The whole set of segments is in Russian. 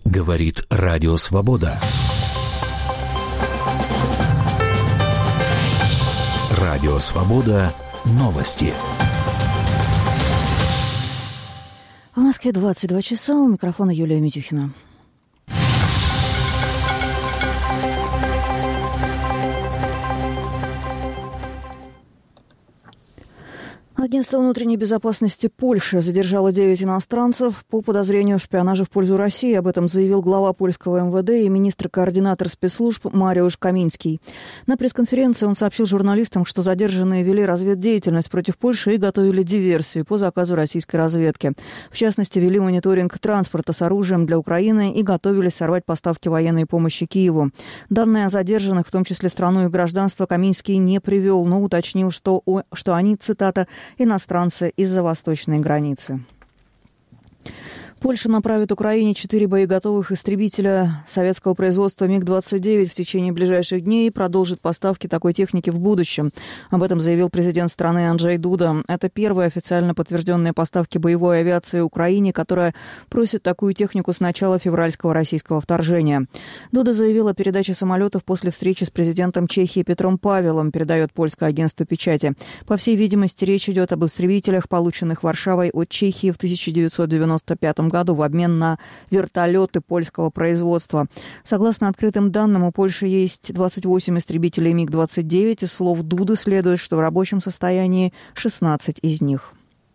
Говорит Радио Свобода. Радио Свобода. Новости. В Москве 22 часа. У микрофона Юлия Митюхина. Агентство внутренней безопасности Польши задержало 9 иностранцев по подозрению в шпионаже в пользу России. Об этом заявил глава польского МВД и министр-координатор спецслужб Мариуш Каминский. На пресс-конференции он сообщил журналистам, что задержанные вели разведдеятельность против Польши и готовили диверсию по заказу российской разведки. В частности, вели мониторинг транспорта с оружием для Украины и готовились сорвать поставки военной помощи Киеву. Данные о задержанных, в том числе страну и гражданство, Каминский не привел, но уточнил, что они, цитата, «иностранцы из-за восточной границы». Польша направит Украине 4 боеготовых истребителя советского производства МиГ-29 в течение ближайших дней и продолжит поставки такой техники в будущем. Об этом заявил президент страны Анджей Дуда. Это первые официально подтвержденные поставки боевой авиации Украине, которая просит такую технику с начала февральского российского вторжения. Дуда заявил о передаче самолетов после встречи с президентом Чехии Петром Павелом, передает польское агентство печати. По всей видимости, речь идет об истребителях, полученных Варшавой от Чехии в 1995 году в обмен на вертолеты польского производства. Согласно открытым данным, у Польши есть 28 истребителей МиГ-29. Из слов Дуды следует, что в рабочем состоянии 16 из них.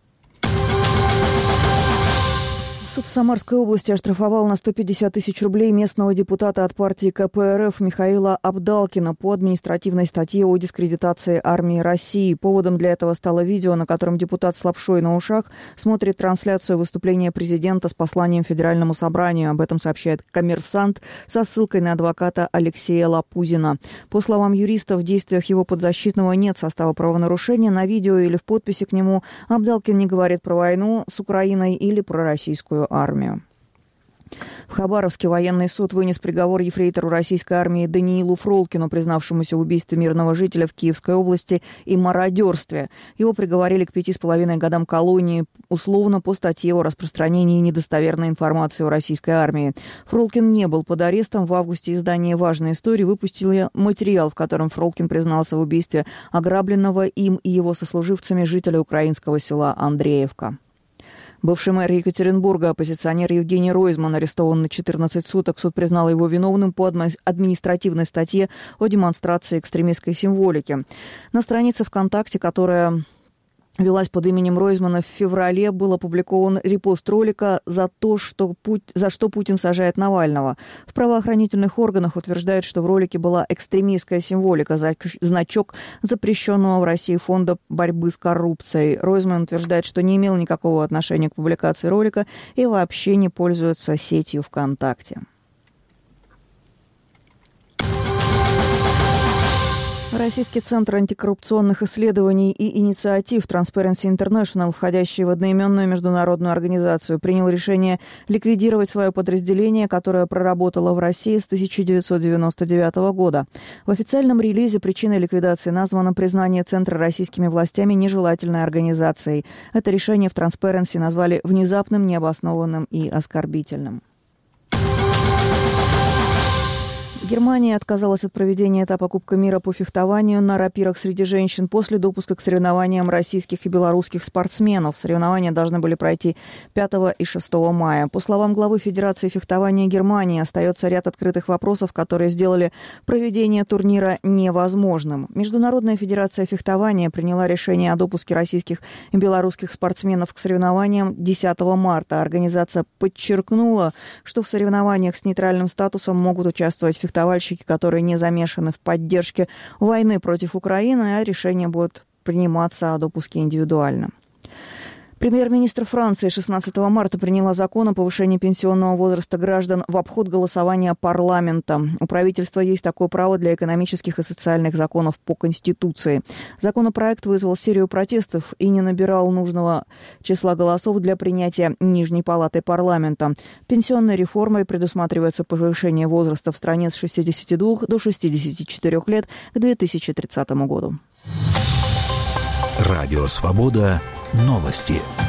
Суд в Самарской области оштрафовал на 150 тысяч рублей местного депутата от партии КПРФ Михаила Абдалкина по административной статье о дискредитации армии России. Поводом для этого стало видео, на котором депутат с лапшой на ушах смотрит трансляцию выступления президента с посланием Федеральному собранию. Об этом сообщает «Коммерсант» со ссылкой на адвоката Алексея Лапузина. По словам юриста, в действиях его подзащитного нет состава правонарушения. На видео или в подписи к нему Абдалкин не говорит про войну с Украиной или про российскую армию. В Хабаровске военный суд вынес приговор ефрейтору российской армии Даниилу Фролкину, признавшемуся в убийстве мирного жителя в Киевской области и мародерстве. Его приговорили к 5,5 годам колонии условно по статье о распространении недостоверной информации о российской армии. Фролкин не был под арестом. В августе издание «Важная история» выпустило материал, в котором Фролкин признался в убийстве ограбленного им и его сослуживцами жителя украинского села Андреевка. Бывший мэр Екатеринбурга, оппозиционер Евгений Ройзман, арестован на 14 суток. Суд признал его виновным по административной статье о демонстрации экстремистской символики. На странице ВКонтакте, которая велась под именем Ройзмана, в феврале был опубликован репост ролика за что Путин сажает Навального. В правоохранительных органах утверждают, что в ролике была экстремистская символика, значок запрещенного в России фонда борьбы с коррупцией. Ройзман утверждает, что не имел никакого отношения к публикации ролика и вообще не пользуется сетью ВКонтакте. Российский центр антикоррупционных исследований и инициатив Transparency International, входящий в одноименную международную организацию, принял решение ликвидировать свое подразделение, которое проработало в России с 1999 года. В официальном релизе причиной ликвидации названо признание центра российскими властями нежелательной организацией. Это решение в Transparency назвали внезапным, необоснованным и оскорбительным. Германия отказалась от проведения этапа Кубка мира по фехтованию на рапирах среди женщин после допуска к соревнованиям российских и белорусских спортсменов. Соревнования должны были пройти 5 и 6 мая. По словам главы Федерации фехтования Германии, остается ряд открытых вопросов, которые сделали проведение турнира невозможным. Международная федерация фехтования приняла решение о допуске российских и белорусских спортсменов к соревнованиям 10 марта. Организация подчеркнула, что в соревнованиях с нейтральным статусом могут участвовать фехтовальщики, которые не замешаны в поддержке войны против Украины, а решение будет приниматься о допуске индивидуально. Премьер-министр Франции 16 марта приняла закон о повышении пенсионного возраста граждан в обход голосования парламента. У правительства есть такое право для экономических и социальных законов по Конституции. Законопроект вызвал серию протестов и не набирал нужного числа голосов для принятия Нижней палаты парламента. Пенсионной реформой предусматривается повышение возраста в стране с 62 до 64 лет к 2030 году. Радио «Свобода». Новости.